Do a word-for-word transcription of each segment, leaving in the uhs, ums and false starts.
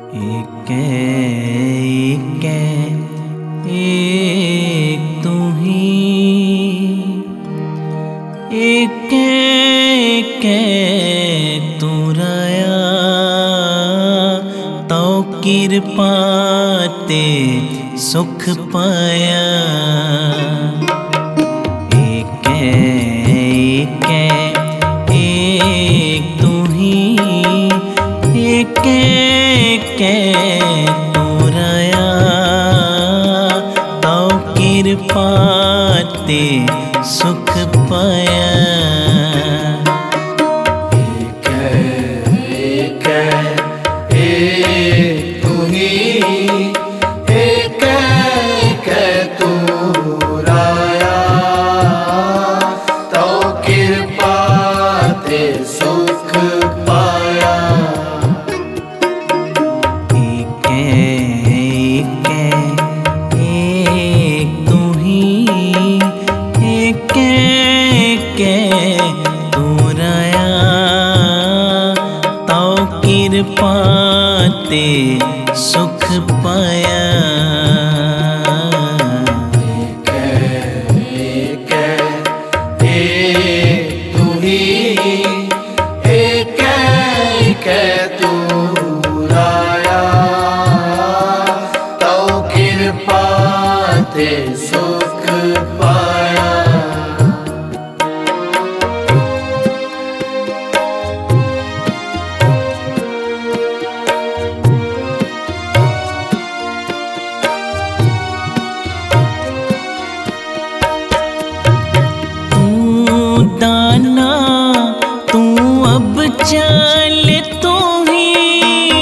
एक एक एक तू ही, एक एक तू राया, तो कृपा ते सुख पाया। एक एक एक तू ही, एक एक तू राया, तो कृपा ते सुख पाया। एक एक एक तू ही, एक एक तू राया, तो कृपा ते सुख पाया। एक एक एक तू ही, एक एक तू राया, तो कृपा ते सुख पाया। एक एक एक तू ही, एक एक तू राया, तो कृपा ते सुख पाया। दाना तू अब चल तू ही,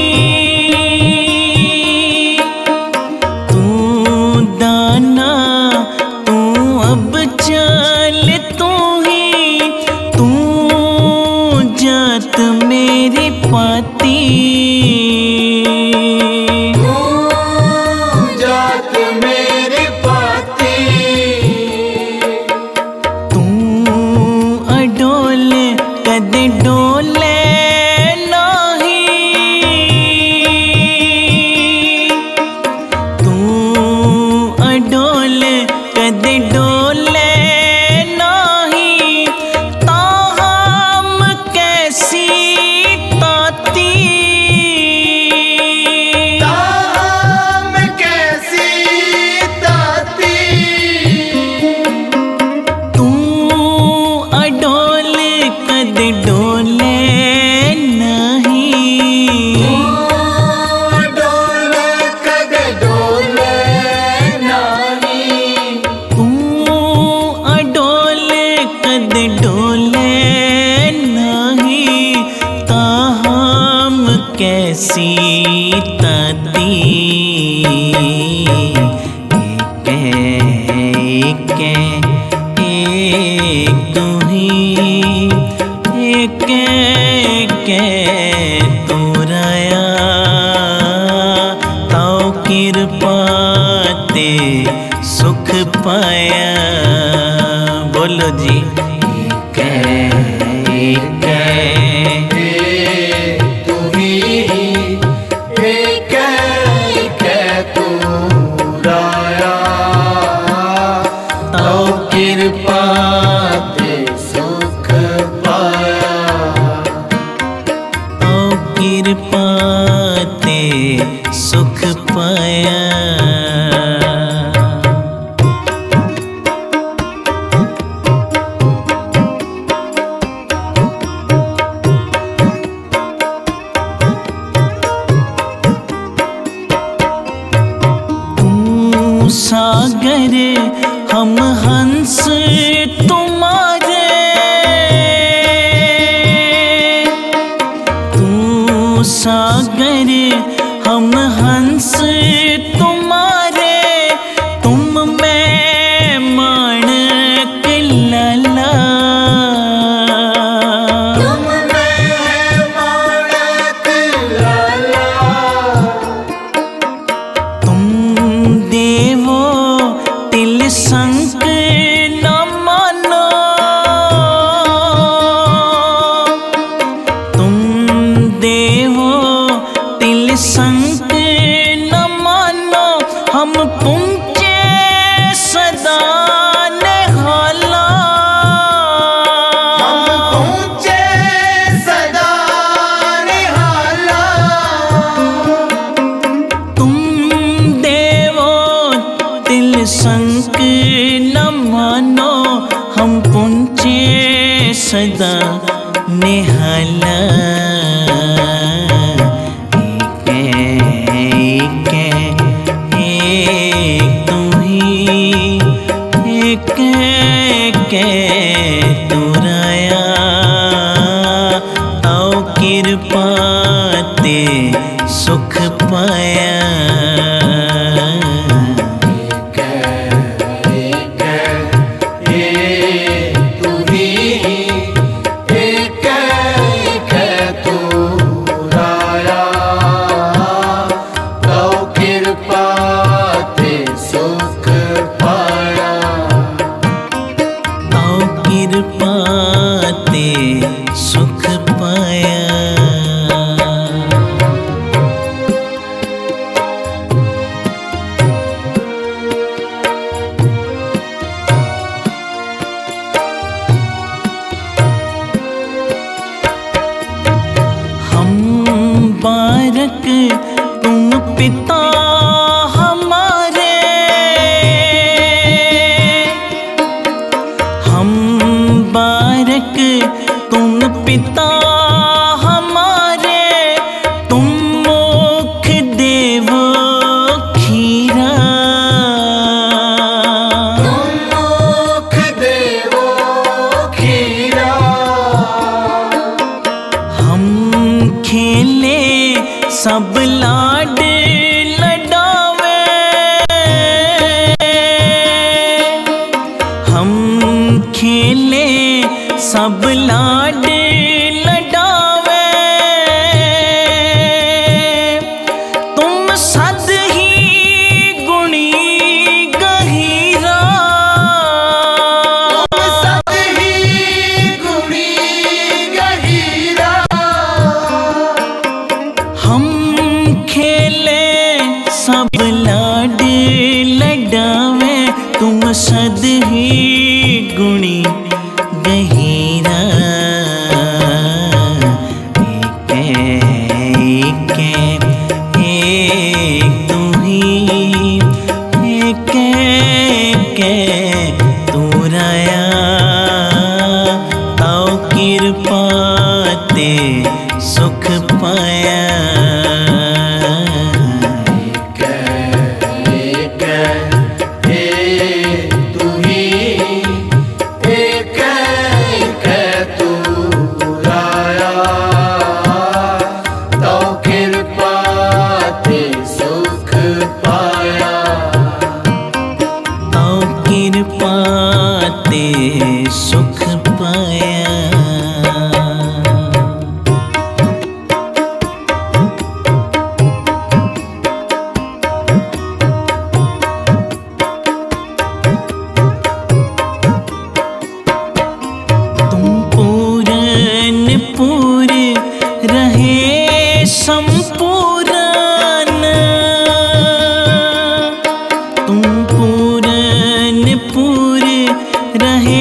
तू दाना तू अब चल तू ही, तू जात मेरी पाती, तू जात मेरी पाती, अडोल कदे डोले नाही, तू अडोल कदे डोले नाही, ताहम कैसी ताती, ताहम कैसी ताती, तू अडोल कदे डोले नहीं, डोल कदे डोले नहीं, तू अडोल कदे डोले नहीं, ताहम कैसी ताती। एक एक एक तू ही, एक एक तू राया, तो कृपा ते सुख पाया। बोलो जी। एक एक तू ही, एक एक तू राया, तो कृपा ते सुख पाया। तो कृपा ते सुख पाया। तू सागर हम हंस तुम्हारे, तू सागर हम हंस तुम्हारे, तुम में माणक लाला, तुम में माणक लाला, तुम देवो तिल संक न मानो, तुम देवो तिल संक सदा निहाला एक एक एक तू ही एक एक तू राया आओ कृपा ते सुख पाया सुख पाया। हम बारक तुम पिता हमारे, हम बारक तुम पिता हमारे, तुम मुख देवो खीरा, तुम मुख देवो खीरा। हम खेले सब लाड लडावे, हम खेले सब लाड लडावे, तुम सद ही गुणी गहीरा, तुम सद ही गुणी गहीरा। हम खेले सब लाड लडावे, तुम सद ही गुणी गहीरा। एक एक एक तू ही एक एक तू राया आओ कृपा ते सुख पाया। कृपा ते सुख पाया। तुम पूरन पूर रहे संपूर्ण, तुम पूरन पूर रहे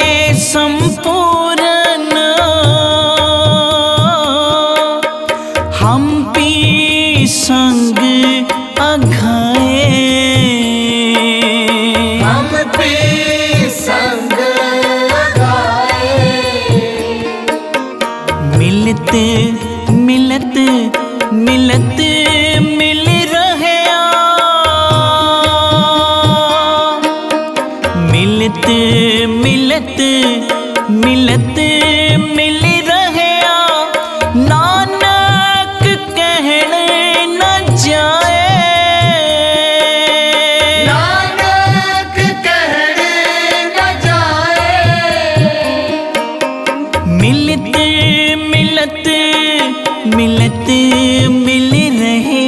संपूर्ण, हम पी संग अघाए, हम पी संग अघाए। मिलत मिलत मिलत मिल रहे मिलत मिलत मिलत मिल रहे नानक कहण न जाए, नानक कहण न जाए। मिलत मिलत मिलत मिल रहे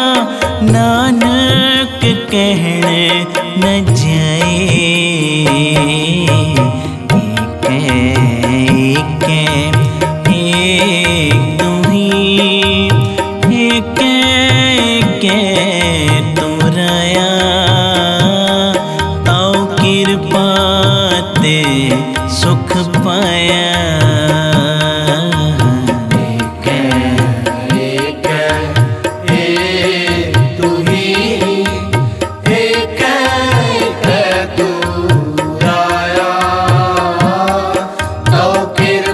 नानक कहण न जाए। एक एक एक तू ही एक एक तू राया आओ कृपा ते सुख पाया। फिर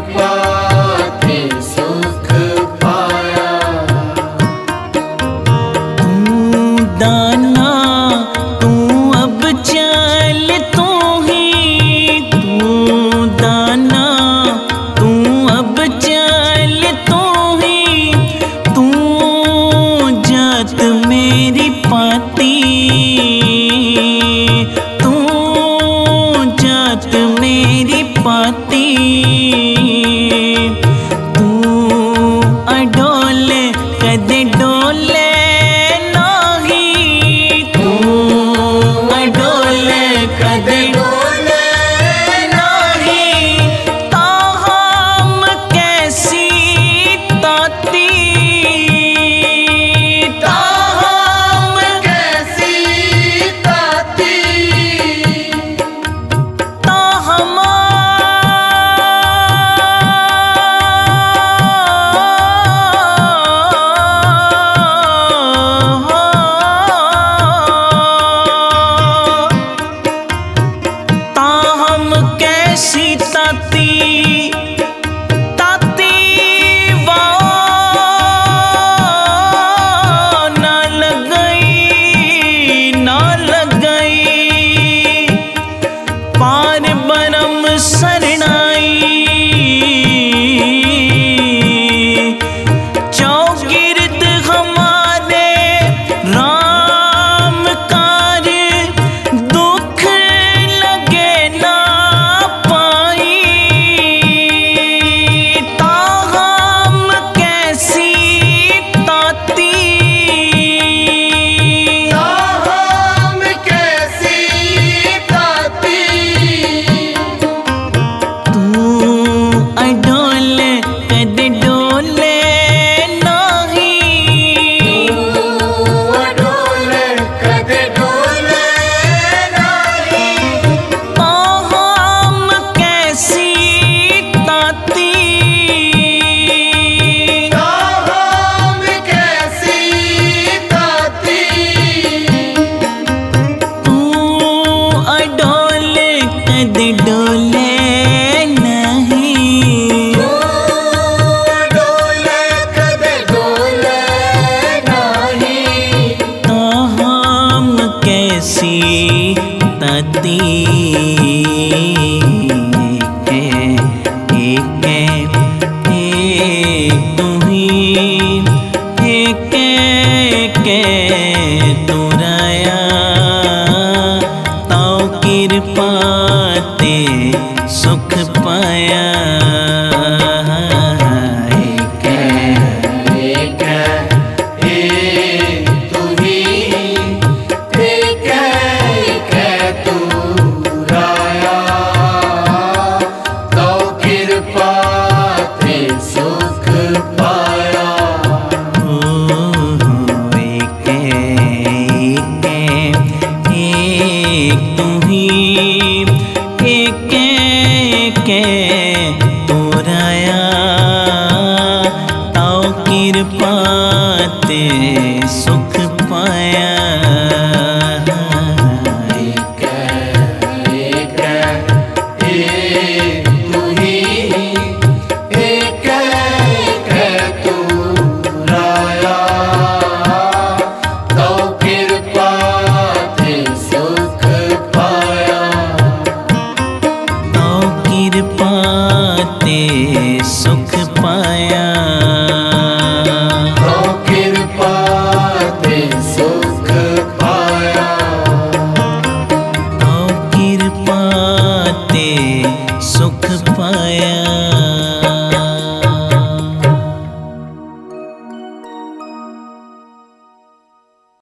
ते